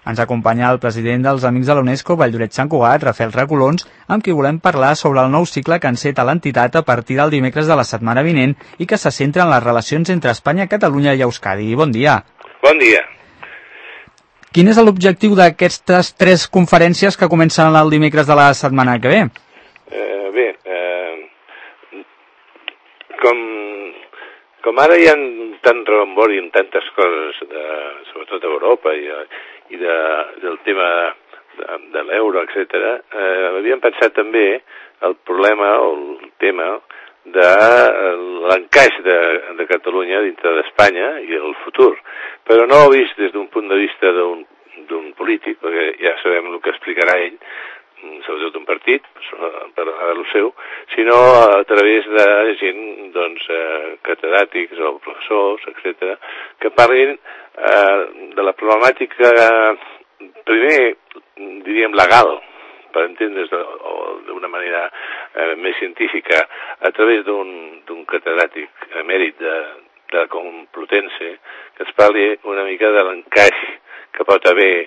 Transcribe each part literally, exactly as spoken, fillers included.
Ens acompanya el president dels Amics de la UNESCO, Valldoreix Sant Cugat, Rafael Recolons, amb qui volem parlar sobre el nou cicle que enceta l'entitat a partir del dimecres de la setmana vinent i que se centra en les relacions entre Espanya, Catalunya i Euskadi. Bon dia. Bon dia. Quin és l'objectiu d'aquestes tres conferències que comencen el dimecres de la setmana que ve? Eh, bé, eh, com, com ara hi ha tant rebombori amb tantes coses, de, sobretot a Europa i, i de, del tema de, de l'euro, etcètera, eh, havíem pensat també el problema o el tema de l'encaix de, de Catalunya dintre d'Espanya i el futur, però no ho vist des d'un punt de vista d'un d'un polític, perquè ja sabem el que explicarà ell, sobretot d'un partit, per a el seu, sinó a través de gent, doncs, eh, catedràtics o professors, etcètera, que parlin eh, de la problemàtica, primer, diríem, legal, per entendre's d'una manera eh, més científica, a través d'un catedràtic emèrit de, de Complutense, que es parli una mica de l'encaix que pot haver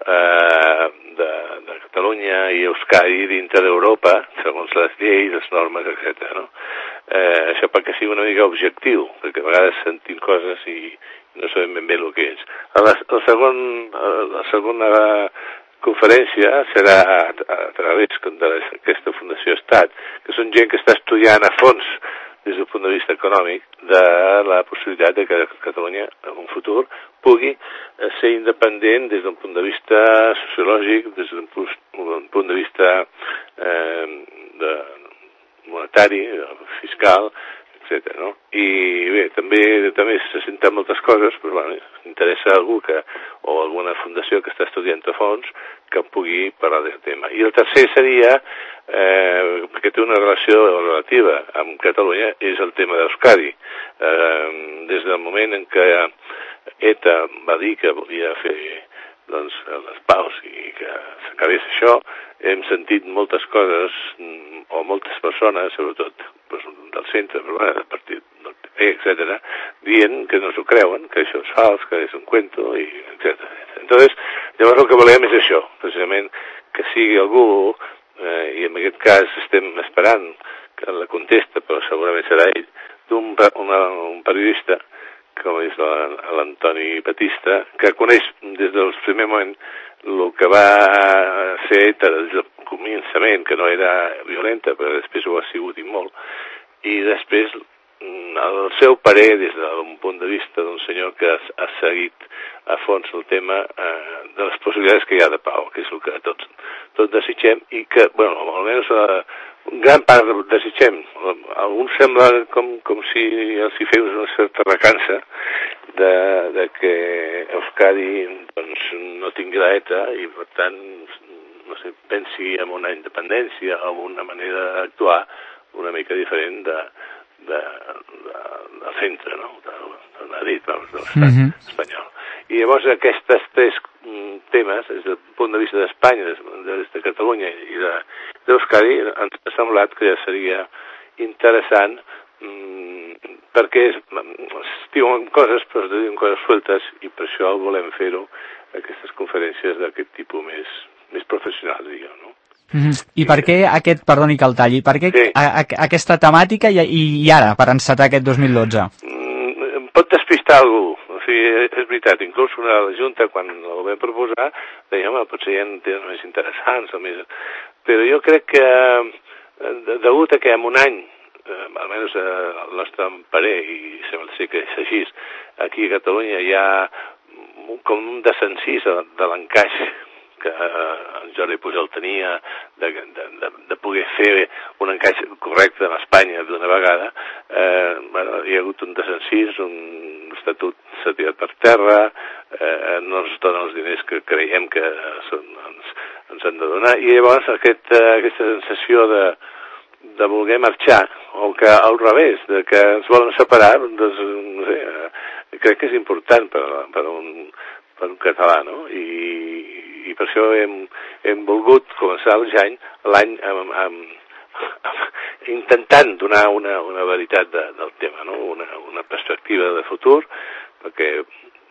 eh, de, de Catalunya i Euskadi dintre d'Europa, segons les lleis, les normes, etcètera. No? Eh, això perquè sigui una mica objectiu, perquè a vegades sentim coses i no sabem ben bé el que és. La, el segon, la segona conferència serà a, a través d'aquesta Fundació Estat, que són gent que està estudiant a fons des del punt de vista econòmic de la possibilitat de que Catalunya en un futur pugui ser independent des d'un punt de vista sociològic, des d'un punt de vista eh, de monetari, fiscal, etcètera. No? I bé, també també se senten moltes coses, però bueno, interessa a algú que, o alguna fundació que està estudiant a fons que pugui parlar del tema. I el tercer seria, eh, perquè té una relació relativa amb Catalunya, és el tema d'Euskadi. Eh, des del moment en què ETA va dir que volia fer doncs, les paus i que s'acabés això, hem sentit moltes coses, o moltes persones, sobretot doncs, del centre, però bueno, del partit del P P, etcètera, dient que no s'ho creuen, que això és fals, que és un cuento, i etcètera. Entonces, llavors el que volem és això, precisament que sigui algú, eh, i en aquest cas estem esperant que la contesta, però segurament serà ell, d'un un periodista, com és l'Antoni Batista, que coneix des del primer moment el que va ser des del començament, que no era violenta, però després ho ha sigut i molt, i després el seu parer des d'un punt de vista d'un senyor que ha seguit a fons el tema eh, de les possibilitats que hi ha de pau, que és el que tots, tots desitgem i que, bueno, almenys eh, gran part desitgem. Alguns sembla com, com si els hi fes una certa recança de, de que Euskadi doncs, no tingui ETA i per tant no sé, pensi en una independència o en una manera d'actuar una mica diferent de, de, de, del centre, no? de, de Madrid, de l'estat mm-hmm. espanyol. I llavors aquests tres temes, des del punt de vista d'Espanya, des, des de Catalunya i d'Euskadi, ens ha semblat que ja seria interessant mmm, perquè es, es diuen coses, però es diuen coses sueltes i per això volem fer-ho aquestes conferències d'aquest tipus més, més professional, diguem, no? Mm-hmm. I per què aquest, perdoni que el talli, per què sí. a, a, aquesta temàtica i, i ara, per encetar aquest dos mil dotze? Mm, pot despistar algú, o sigui, és veritat, inclús una la Junta, quan ho vam proposar, deia, home, potser hi ha temes més interessants, o més... però jo crec que, degut a que en un any, eh, almenys eh, el nostre parer, i sembla ser que és així, aquí a Catalunya hi ha com un desencís de, de l'encaix que en Jordi Pujol tenia de, de, de, de poder fer un encaix correcte en Espanya d'una vegada, eh, bueno, hi ha hagut un desencís, un estatut s'ha tirat per terra, eh, no ens donen els diners que creiem que són, ens, ens han de donar, i llavors aquest, aquesta sensació de, de voler marxar, o que al revés, de que ens volen separar, doncs, no sé, crec que és important per, per, un, per un català, no? I, i per això hem, hem volgut començar l'any l'any amb, amb, amb, intentant donar una, una veritat de, del tema, no? una, una perspectiva de futur, perquè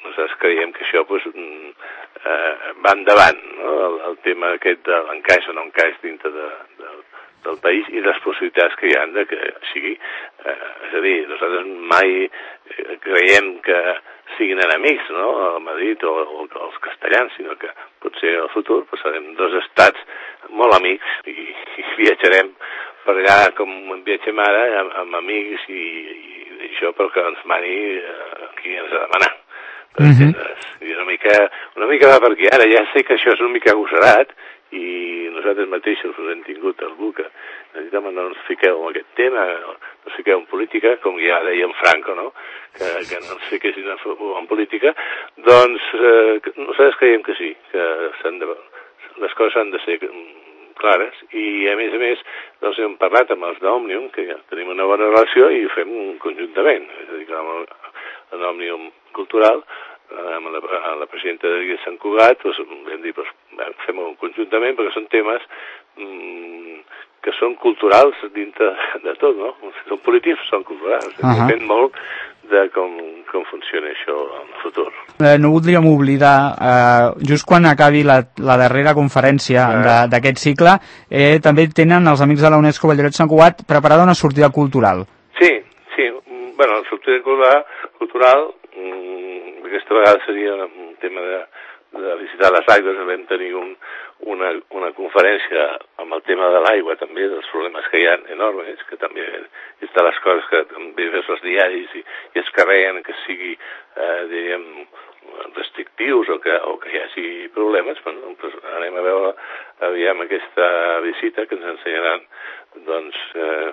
nosaltres creiem que això pues, eh, va endavant, no? el, el tema aquest de l'encaix o no encaix dintre de, de, del país i les possibilitats que hi ha de que sigui. Eh, és a dir, nosaltres mai creiem que siguin enemics, no?, a Madrid o, o els castellans, sinó que potser en el futur pues, serem dos estats molt amics i, i viatjarem per allà com viatgem ara, amb, amb amics i, i, i això pel que ens mani eh, qui ens ha de demanar. Uh-huh. I una mica, una mica va per aquí. Ara ja sé que això és una mica agosarat i nosaltres mateixos us hem tingut algú que necessitem no ens fiqueu en aquest tema, no ens fiqueu en política, com ja deia en Franco, no?, que, que no ens fiquessin en política, doncs eh, nosaltres creiem que sí, que de, les coses han de ser clares i a més a més doncs hem parlat amb els d'Òmnium, que ja tenim una bona relació i ho fem conjuntament, és a dir, que amb l'Òmnium Cultural, amb la, amb la presidenta de Sant Cugat, doncs, vam dir, doncs, fem-ho conjuntament perquè són temes mmm, que són culturals dintre de tot, no? Si són polítics, són culturals. Uh-huh. Depèn molt de com, com funciona això en el futur. Eh, no voldríem oblidar, eh, just quan acabi la, la darrera conferència uh-huh. d'aquest cicle, eh, també tenen els amics de la UNESCO Valldoreix Sant Cugat preparada una sortida cultural. Sí, sí. Bueno, la sortida cultural, cultural mmm, aquesta vegada seria un tema de, de visitar les aigües. Vam tenir un, una, una conferència amb el tema de l'aigua, també, dels problemes que hi ha enormes, que també és de les coses que també veus als diaris i, i es carreguen que sigui, eh, diríem, restrictius o que, o que hi hagi problemes. Bueno, doncs anem a veure aviam aquesta visita que ens ensenyaran doncs, eh,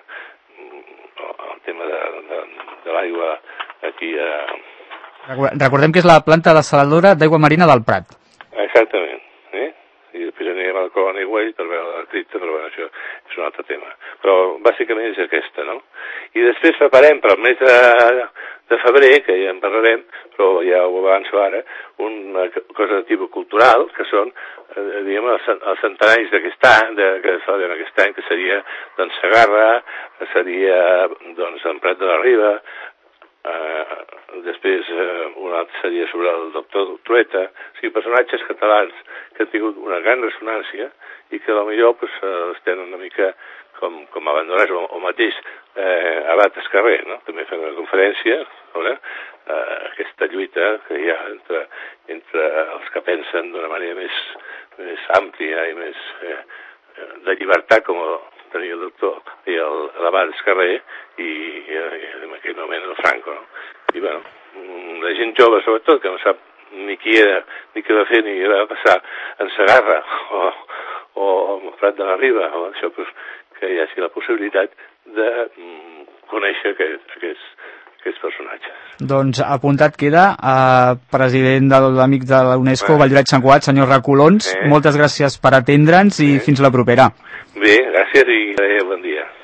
el tema de, de, de l'aigua aquí a... Recordem que és la planta desaladora d'aigua marina del Prat. Exactament. Eh? I després anirem al Colony Way per veure la cripta, però bueno, això és un altre tema. Però bàsicament és aquesta, no? I després preparem per al mes de, de febrer, que ja en parlarem, però ja ho avanço ara, una cosa de tipus cultural, que són, eh, diguem, els, els centenaris d'aquest any, de, que es celebren aquest any, que seria, doncs, Segarra, seria, doncs, en Prat de la Riba, Uh, després uh, un altre seria sobre el doctor Trueta, o sigui, personatges catalans que han tingut una gran ressonància i que potser pues, uh, estan una mica com, com abandonats, o, o mateix eh, Abat Escarrer, no? També fem una conferència sobre uh, aquesta lluita que hi ha entre, entre els que pensen d'una manera més, més àmplia i més eh, de llibertat, com tenia el doctor i l'Abat Escarrer i, i, i en aquell moment el Franco, no? I bueno, la gent jove sobretot que no sap ni qui era, ni què va fer, ni què va passar en Segarra o, o en Prat de la Riba, o això, pues, que hi hagi la possibilitat de mm, conèixer aquest, aquests, aquests personatges. Doncs apuntat queda, eh, president de l'Amics de la UNESCO eh. Valldoreix Sant Cugat, senyor Recolons, eh. moltes gràcies per atendre'ns i eh. fins la propera. Bé, gràcies i bon dia.